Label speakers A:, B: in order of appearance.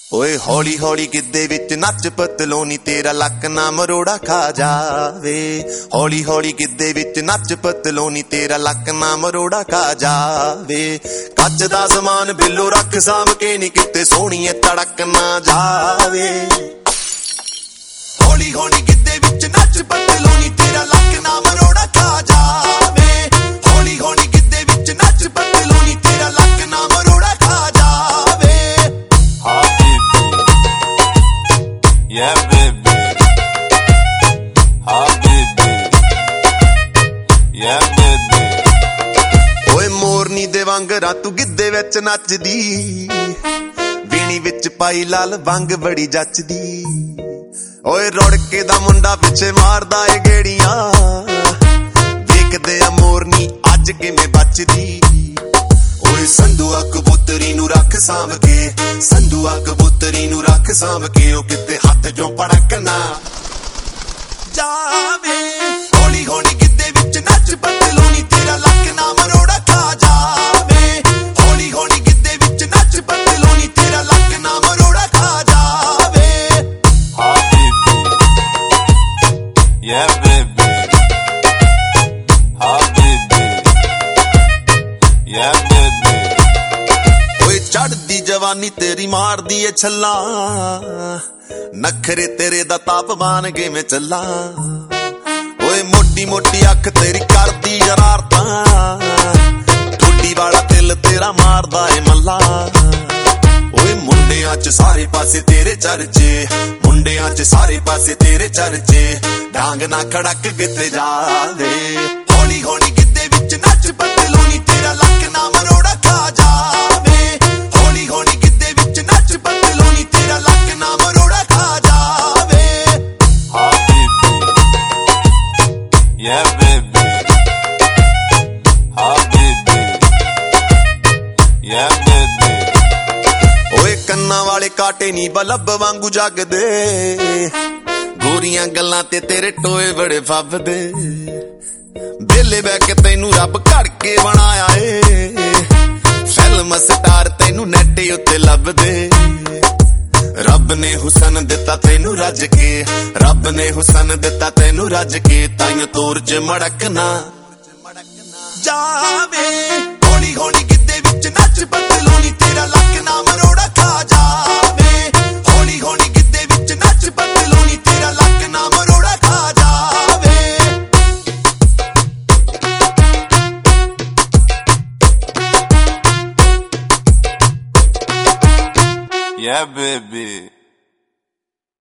A: ਓਏ ਹੌਲੀ ਹੌਲੀ ਗਿੱਧੇ ਵਿੱਚ ਨੱਚ ਪਤਲੋਨੀ ਤੇਰਾ ਲੱਕ ਨਾ ਮਰੋੜਾ ਖਾ ਜਾਵੇ। ਹੌਲੀ ਹੌਲੀ ਗਿੱਧੇ ਵਿੱਚ ਨੱਚ ਪਤਲੋਨੀ ਤੇਰਾ ਲੱਕ ਨਾ ਮਰੋੜਾ ਖਾ ਜਾਵੇ। ਕੱਚ ਦਾ ਸਮਾਨ ਬਿੱਲੋ ਰੱਖ ਸਾਂਭ ਕੇ ਨੀ ਕਿਤੇ ਸੋਹਣੀਏ ਤੜਕ ਨਾ ਜਾਵੇ। ਹੌਲੀ ਹੌਲੀ ਗਿੱਧੇ ਵਿੱਚ ਨੱਚ ਪਤਲੋਨੀ ਤੇਰਾ ਲੱਕ ਨਾ ਮਰੋੜਾ ਖਾ ਜਾਵੇ। ਹੌਲੀ ਹੌਲੀ ਗਿੱਧੇ ਵਿੱਚ ਨੱਚ ਪਤਲੋਨੀ ਤੇਰਾ ਲੱਕ ਨਾ ਮਰੋੜਾ ਖਾ ਜਾਵੇ।
B: Yeah, baby. Ah, baby. Yeah, baby.
A: ਓਏ ਮੋਰਨੀ ਦੇ ਵਾਂਗਰਾਂ ਤੂੰ ਗਿੱਧੇ ਵਿੱਚ ਨੱਚਦੀ, ਵੀਣੀ ਵਿੱਚ ਪਾਈ ਲਾਲ ਵੰਗ ਬੜੀ ਜੱਚਦੀ। ਓਏ ਰੁੜਕੇ ਦਾ ਮੁੰਡਾ ਪਿੱਛੇ ਮਾਰਦਾ ਏ ਗੇੜੀਆਂ, ਦੇਖਦੇ ਆ ਮੋਰਨੀ ਅੱਜ ਕਿਵੇਂ ਬਚਦੀ। ਓਏ ਸੰਧੂਆ ਕਬੂਤਰੀ ਨੂੰ ਰੱਖ ਸਾਂਭ ਕੇ, ਸੰਧੂਆ ਕਬੂਤਰੀ ਨੂੰ ਰੱਖ ਸਾਂਭ ਕੇ, ਉਹ ਕਿਤੇ ਹੱਥ ਚੋਂ ਪੜਕ ਨਾ ਜਾਵੇ। ਹੌਲੀ ਹੌਲੀ ਗਿੱਧੇ ਵਿੱਚ ਨੱਚ ਪਤਲੋਨੀ ਤੇਰਾ ਲੱਕ ਨਾ ਮਰੋੜਾ ਖਾ ਜਾਵੇ। ਹੌਲੀ ਹੌਲੀ ਗਿੱਧੇ ਵਿੱਚ ਨੱਚ ਪਤਲੋਨੀ ਤੇਰਾ ਲੱਕ ਨਾ ਮਰੋੜਾ ਖਾ ਜਾਵੇ।
B: Ah, baby. Yeah, baby. Ah, baby. Yeah, baby.
A: ਓਏ ਚੜਦੀ ਜਵਾਨੀ ਤੇਰੀ ਮਾਰਦੀ ਏ ਛੱਲਾ, ਨਖਰੇ ਤੇਰੇ ਦਾ ਤਾਪਮਾਨ ਕਿਵੇਂ ਚੱਲਾ। ਓਏ ਮੋਟੀ ਮੋਟੀ ਅੱਖ ਤੇਰੀ ਕਰਦੀ ਸ਼ਰਾਰਤਾਂ, ਠੋਡੀ ਵਾਲਾ ਦਿਲ ਤੇਰਾ ਮਾਰਦਾ ਏ ਮੱਲਾ। ਓਏ ਮੁੰਡਿਆਂ 'ਚ ਸਾਰੇ ਪਾਸੇ ਤੇਰੇ ਚਰਚੇ, ਮੁੰਡਿਆਂ 'ਚ ਸਾਰੇ ਪਾਸੇ ਤੇਰੇ ਚਰਚੇ, ਡਾਂਗ ਨਾ ਖੜਕ ਕਿਤੇ ਜਾਵੇ। ਹੌਲੀ ਹੌਲੀ ਗਿੱਧੇ ਵਿੱਚ ਨੱਚ ਪਤਲੋਨੀ ਤੇਰਾ ਲੱਕ ਨਾ ਮਰੋੜਾ ਖਾ ਜਾਵੇ। ਹੌਲੀ ਹੌਲੀ ਗਿੱਧੇ ਵਿੱਚ ਨੱਚ ਪਤਲੋਨੀ ਤੇਰਾ ਲੱਕ ਨਾ ਮਰੋੜਾ ਖਾ ਜਾਵੇ।
B: Ah, baby. Yeah, baby. Ah, baby. Yeah, baby.
A: ਓਏ ਕੰਨਾਂ ਵਾਲੇ ਕਾਟੇ ਨੀ ਬਲਬ ਵਾਂਗੂ ਜਗਦੇ, ਗੋਰੀਆਂ ਗੱਲਾਂ ਤੇ ਤੇਰੇ ਟੋਏ ਬੜੇ ਫੱਬਦੇ। ਵੇਲੇ ਬਹਿ ਕੇ ਤੈਨੂੰ ਰੱਬ ਘੜ ਕੇ ਬਣਾਇਆ ਏ, ਫਿਲਮ ਸਟਾਰ ਤੈਨੂੰ ਨੈਟ ਉੱਤੇ ਲੱਭਦੇ। ਰੱਬ ਨੇ ਹੁਸਨ ਦਿੱਤਾ ਤੈਨੂੰ ਰੱਜ ਕੇ, ਰੱਬ ਨੇ ਹੁਸਨ ਦਿੱਤਾ ਤੈਨੂੰ ਰੱਜ ਕੇ, ਤਾਈਂ ਤੋਰ 'ਚ ਮੜਕ ਨਾ ਜਾਵੇ। ਹੌਲੀ ਹੌਲੀ ਗਿੱਧੇ ਵਿੱਚ ਨੱਚ ਪਤਲੋਨੀ ਤੇਰਾ ਲੱਕ ਨਾ ਮਰੋੜਾ ਖਾ ਜਾਵੇ। ਹੌਲੀ ਹੌਲੀ ਗਿੱਧੇ ਵਿੱਚ ਨੱਚ ਪਤਲੋਨੀ ਤੇਰਾ ਲੱਕ ਨਾ ਮਰੋੜਾ ਖਾ ਜਾਵੇ।
B: Yeah, baby.